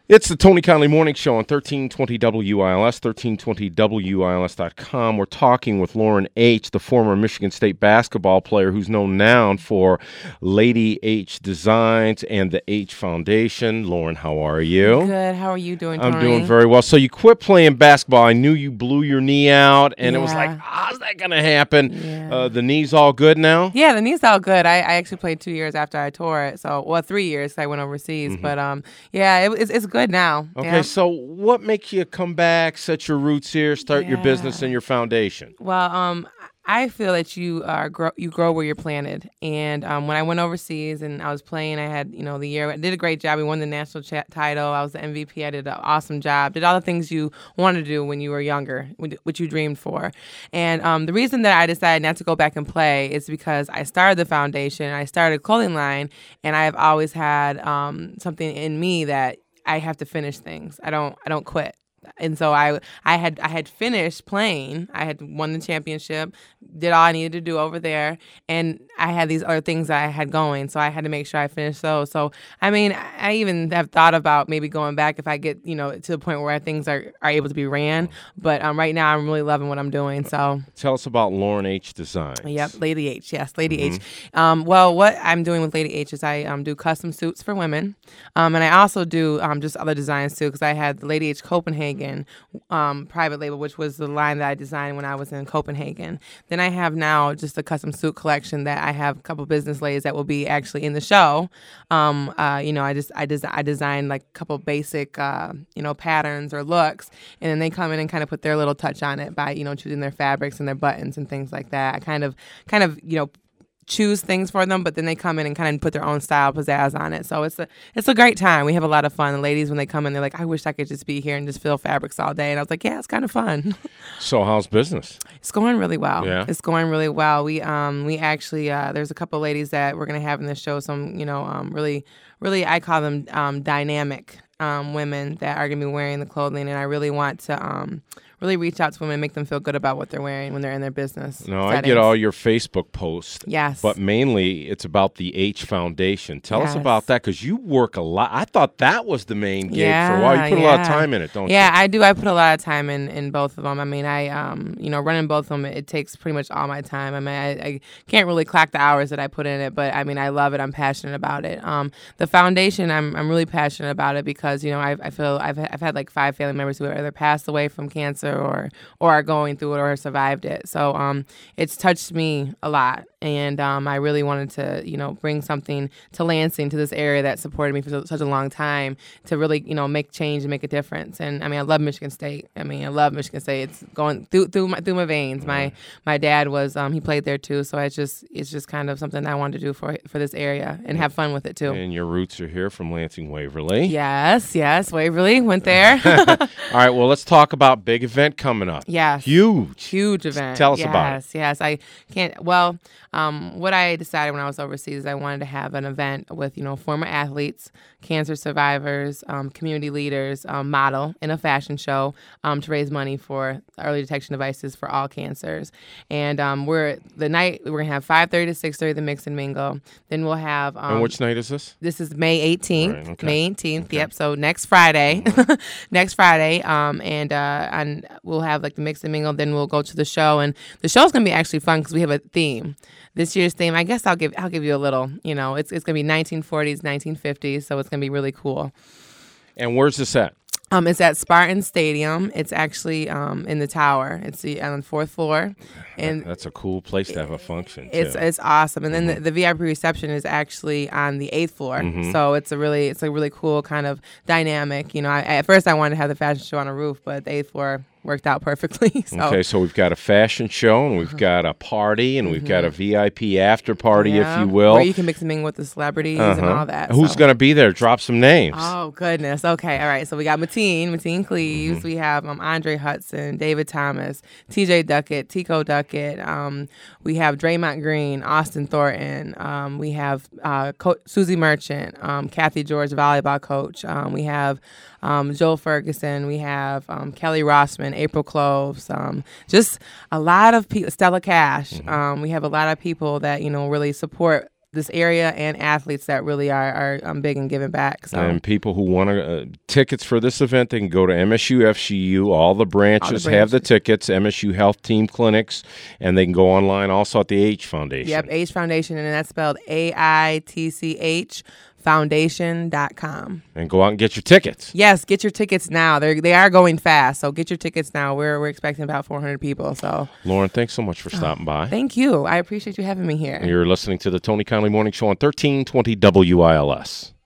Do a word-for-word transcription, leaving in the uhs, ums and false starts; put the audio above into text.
It's the Tony Conley Morning Show on thirteen twenty W I L S, thirteen twenty W I L S dot com. We're talking with Lauren H., the former Michigan State basketball player who's known now for Lady H Designs and the H Foundation. Lauren, how are you? Good. How are you doing, Tony? I'm doing very well. So you quit playing basketball. I knew you blew your knee out, and yeah. it was like, how's that going to happen? Yeah. Uh, the knee's all good now? Yeah, the knee's all good. I, I actually played two years after I tore it. So, well, three years. I went overseas. Mm-hmm. But, um, yeah, it, it's, it's good now. Okay, yeah. So what makes you come back, set your roots here, start yeah. your business and your foundation? Well, um, I feel that you are grow, you grow where you're planted. And um, when I went overseas and I was playing, I had, you know, the year, I did a great job. We won the national ch- title. I was the M V P. I did an awesome job. Did all the things you wanted to do when you were younger, which you dreamed for. And um, the reason that I decided not to go back and play is because I started the foundation. I started a clothing line, and I have always had um, something in me that I have to finish things. I don't I don't quit. And so I I had I had finished playing. I had won the championship, did all I needed to do over there, and I had these other things that I had going. So I had to make sure I finished those. So I mean, I even have thought about maybe going back if I get, you know, to the point where things are, are able to be ran. But um, right now I'm really loving what I'm doing. So tell us about Lauren H Designs. Yep, Lady H. Yes, Lady mm-hmm. H. Um, well, what I'm doing with Lady H is I um, do custom suits for women, um, and I also do um, just other designs too. Because I had the Lady H Copenhagen um, private label, which was the line that I designed when I was in Copenhagen. Then I have now just a custom suit collection that I have a couple business ladies that will be actually in the show. Um, uh, you know, I just I des- I designed like a couple basic uh, you know patterns or looks, and then they come in and kind of put their little touch on it by you know choosing their fabrics and their buttons and things like that. I kind of kind of you know. choose things for them, but then they come in and kind of put their own style pizzazz on it. So it's a it's a great time. We have a lot of fun. The ladies, when they come in, they're like, I wish I could just be here and just feel fabrics all day. And I was like, yeah, it's kind of fun. So how's business? It's going really well. Yeah. It's going really well. We um we actually uh, there's a couple of ladies that we're gonna have in this show. Some you know um really really I call them um dynamic um women that are gonna be wearing the clothing, and I really want to um. really reach out to women and make them feel good about what they're wearing when they're in their business. No, settings. I get all your Facebook posts. Yes. But mainly it's about the H Foundation. Tell yes. us about that, because you work a lot. I thought that was the main gig yeah, for a while. You put yeah. a lot of time in it, don't yeah, you? Yeah, I do. I put a lot of time in, in both of them. I mean, I, um, you know, running both of them, it, it takes pretty much all my time. I mean, I, I can't really clock the hours that I put in it, but I mean, I love it. I'm passionate about it. Um, the foundation, I'm I'm really passionate about it because, you know, I I feel I've I've had like five family members who have either passed away from cancer or or are going through it or survived it. So um, it's touched me a lot. And um, I really wanted to, you know, bring something to Lansing, to this area that supported me for so, such a long time, to really, you know, make change and make a difference. And I mean, I love Michigan State. I mean, I love Michigan State. It's going through through my through my veins. Mm-hmm. My my dad was um, he played there too. So it's just it's just kind of something I wanted to do for for this area and have fun with it too. And your roots are here from Lansing Waverly. Yes, yes, Waverly went there. All right. Well, let's talk about big event coming up. Yes, huge, huge event. Tell us yes, about it. Yes, yes. I can't. Well. Um, what I decided when I was overseas is I wanted to have an event with, you know, former athletes, cancer survivors, um, community leaders, um, model, in a fashion show um, to raise money for early detection devices for all cancers. And um, we're the night we're gonna have five thirty to six thirty the mix and mingle. Then we'll have. Um, and which night is this? This is May eighteenth. Right, okay. May eighteenth. Okay. Yep. So next Friday, mm-hmm. next Friday. Um, and uh, and we'll have like the mix and mingle. Then we'll go to the show, and the show's gonna be actually fun because we have a theme. This year's theme, I guess I'll give I'll give you a little, you know, it's it's gonna be nineteen forties, nineteen fifties, so it's gonna be really cool. And where's this at? Um, it's at Spartan Stadium. It's actually um in the tower. It's the on the fourth floor, and that's a cool place to have a function. Too. It's it's awesome. And then mm-hmm. the, the V I P reception is actually on the eighth floor. Mm-hmm. So it's a really it's a really cool kind of dynamic. You know, I, at first I wanted to have the fashion show on a roof, but the eighth floor worked out perfectly. So. Okay, so we've got a fashion show, and we've got a party, and we've mm-hmm. got a V I P after party, yeah. if you will. Where you can mix them in with the celebrities uh-huh. and all that. Who's so. going to be there? Drop some names. Oh, goodness. Okay, all right. So we got Mateen, Mateen Cleaves. Mm-hmm. We have um, Andre Hudson, David Thomas, T J Duckett, Tico Duckett. Um, we have Draymond Green, Austin Thornton. Um, we have uh, Co- Susie Merchant, um, Kathy George, volleyball coach. Um, we have um, Joel Ferguson. We have um, Kelly Rossman, April Cloves. Um, just a lot of people. Stella Cash. Mm-hmm. Um, we have a lot of people that you know really support this area and athletes that really are, are um, big and giving back. So. And people who want to, uh, tickets for this event, they can go to M S U F C U. All the branches, All the branches have the tickets, M S U Health Team Clinics, and they can go online also at the H Foundation. Yep, H Foundation, and that's spelled A I T C H foundation dot com. And go out and get your tickets. Yes, get your tickets now. They they are going fast, so get your tickets now. We're we're expecting about four hundred people. So, Lauren, thanks so much for stopping by. Thank you. I appreciate you having me here. You're listening to the Tony Conley Morning Show on thirteen twenty W I L S.